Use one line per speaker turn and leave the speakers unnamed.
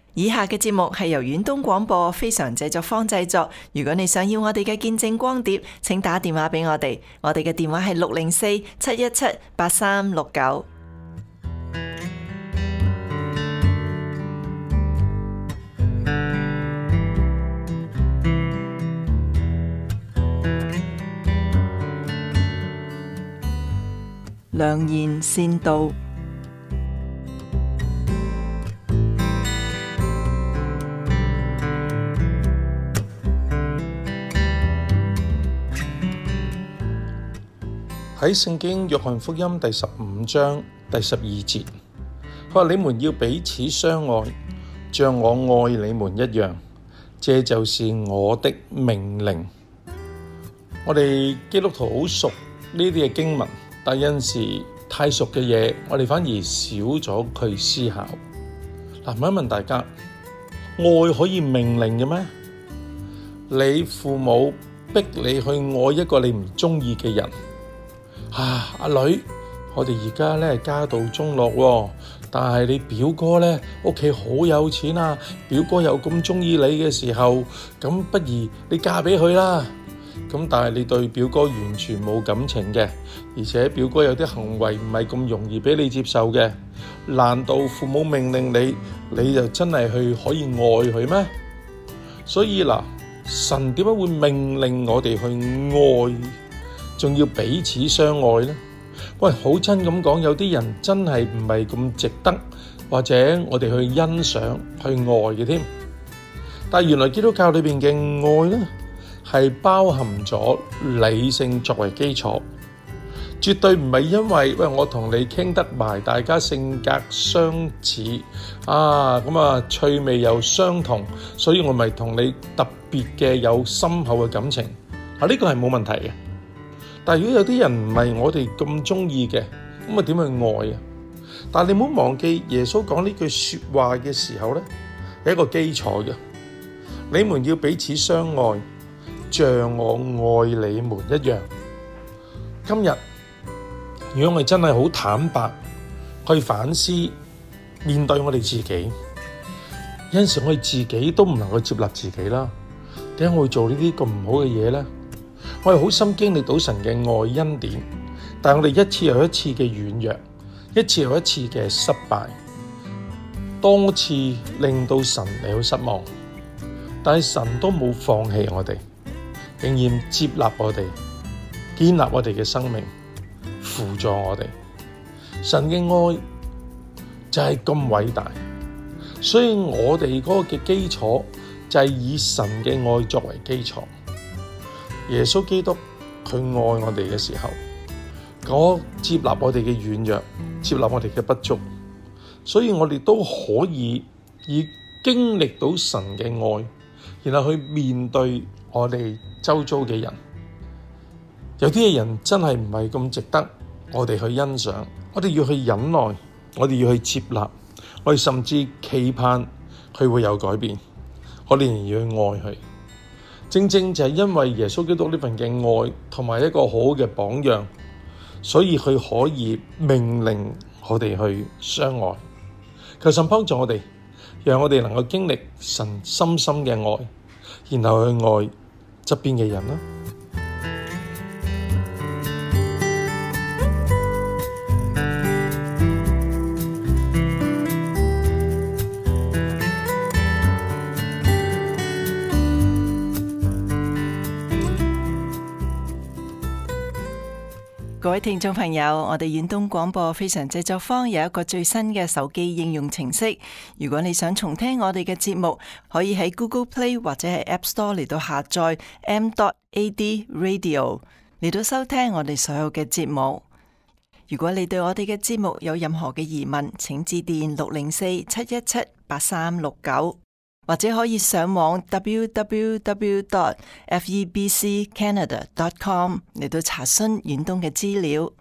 以下嘅節目係由遠東廣播非常製作坊製作。如果你想要我哋嘅見證光碟，請打電話俾我哋。我哋嘅電話係604-717-8369。良言善道。
喺聖經約翰福音第15章第12節，佢話：你們要彼此相愛，像我愛你們一樣，這就是我的命令。我哋基督徒好熟呢啲嘅經文，但有陣時太熟嘅嘢，我哋反而少咗去思考。嗱，問一問大家，愛可以命令嘅咩？你父母逼你去愛一個你唔中意嘅人，阿女，我哋而家咧家道中落喎，但係你表哥咧屋企好有錢啊，表哥又咁中意你嘅時候，咁不如你嫁俾佢啦。咁但係你對表哥完全冇感情嘅，而且表哥有啲行為唔係咁容易俾你接受嘅，難道父母命令你，你就真係去可以愛佢咩？所以嗱，神點解會命令我哋去愛，仲要彼此相愛呢？喂，好真咁講，有啲人真係唔係咁值得，或者我哋去欣賞、去愛嘅添。但係原來基督教裏邊嘅愛呢，係包含咗理性作為基礎，絕對唔係因為我同你傾得埋，大家性格相似趣味又相同，所以我咪同你特別嘅有深厚嘅感情。呢個係冇問題嘅。但係如果有啲人唔係我哋咁中意嘅，咁啊點去愛啊？但係你唔好忘記耶穌講呢句說話嘅時候呢，有一個基礎嘅，你們要彼此相愛，像我愛你們一樣。今日如果我哋真係好坦白去反思，面對我哋自己，有陣時我哋自己都唔能夠接納自己啦。點解我會做呢啲咁唔好嘅嘢呢？我哋好心經歷到神嘅愛恩典，但係我哋一次又一次嘅軟弱，一次又一次嘅失敗，多次令到神嚟到失望，但係神都冇放棄我哋，仍然接納我哋，建立我哋嘅生命，輔助我哋。神嘅愛就係咁偉大，所以我哋嗰個嘅基礎就係以神嘅愛作為基礎。耶穌基督佢愛我哋嘅時候，我接納我哋嘅軟弱，接納我哋嘅不足，所以我哋都可以以經歷到神嘅愛，然後去面對我哋周遭嘅人。有啲嘅人真係唔係咁值得我哋去欣賞，我哋要去忍耐，我哋要去接納，我哋甚至期盼佢會有改變，我哋仍然要去愛佢。正正就係因為耶穌基督呢份嘅愛同埋一個好嘅榜樣，所以佢可以命令我哋去相愛。求神幫助我哋，讓我哋能夠經歷神深深嘅愛，然後去愛側邊嘅人啦。
各位聽眾朋友，我哋遠東廣播非常製作坊有一個最新嘅手機應用程式。如果你想重聽我哋嘅節目，可以喺 Google Play 或者係 App Store 嚟到下載 m.ad radio 嚟到收聽我哋所有嘅節目。如果你對我哋嘅節目有任何嘅疑問，請致電604-717-8369，或者可以上網 www.febccanada.com 嚟到查詢遠東嘅資料。